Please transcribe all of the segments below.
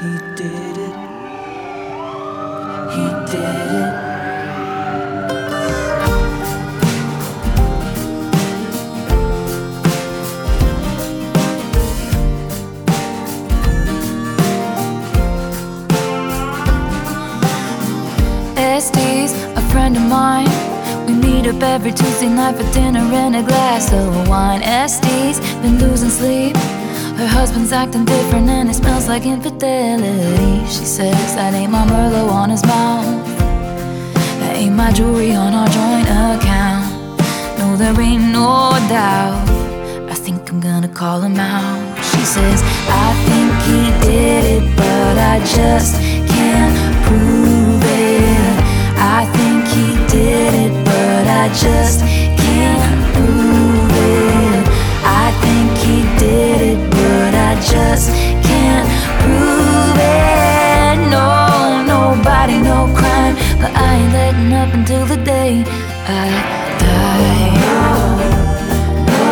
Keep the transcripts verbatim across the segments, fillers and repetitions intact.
He did it. He did it. S D's a friend of mine. We meet up every Tuesday night for dinner and a glass of wine. S D's been losing sleep. Her husband's acting different and it smells like infidelity. She says that ain't my Merlot on his mouth, that ain't my jewelry on our joint account. No, there ain't no doubt. I think I'm gonna call him out. She says, I think he did it, but I just can't prove it. I think he did it, but I just can't prove it. I think he did it, but I just can't prove it. No, nobody, no crime, but I ain't letting up until the day I die. Oh, no,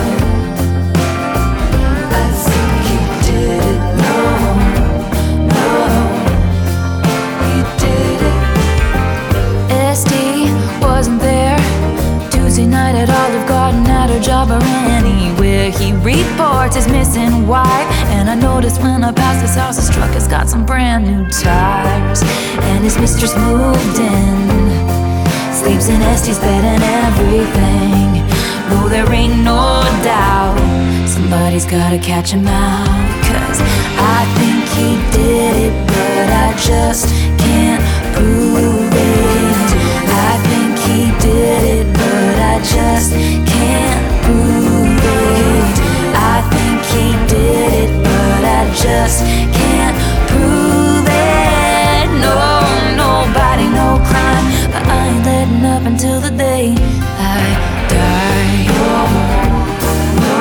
I think he did it. No, no, he did it. S D wasn't there Tuesday night at Olive Garden, at her job or anywhere. He reports his missing wife, and I noticed when I passed his house, his truck has got some brand new tires, and his mistress moved in, sleeps in S D's bed and everything. No, there ain't no doubt, somebody's gotta catch him out. Cause I think he did it, but I just can't prove it. I think he did it, but I just can't prove it. I think he did it, but I just can't prove it. No, nobody, no crime, but I ain't letting up until the day I die. Oh, no,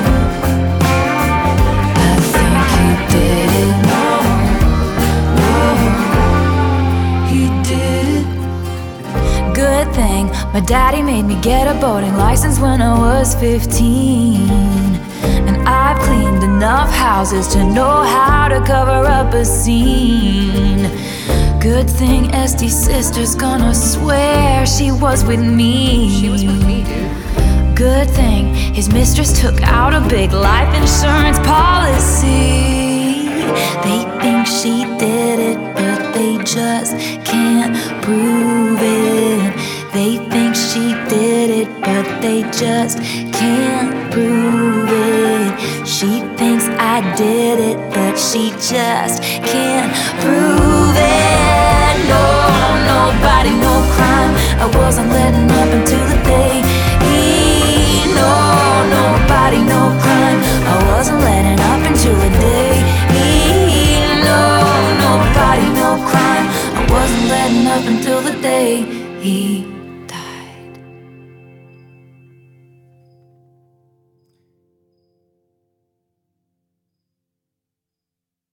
I think he did it. No, no, he did it. Good thing my daddy made me get a boating license when I was fifteen, and I've cleaned enough houses to know how to cover up a scene. Good thing S D's sister's gonna swear she was with me. She was with me, dude. Good thing his mistress took out a big life insurance policy. They think she did it, but they just can't prove it. They think she did it, but they just can't prove it. She thinks I did it, but she just can't prove it. No, nobody, no crime, I wasn't letting up until the day. No, nobody, no crime, I wasn't letting up until the day. No, nobody, no crime, I wasn't letting up until the day he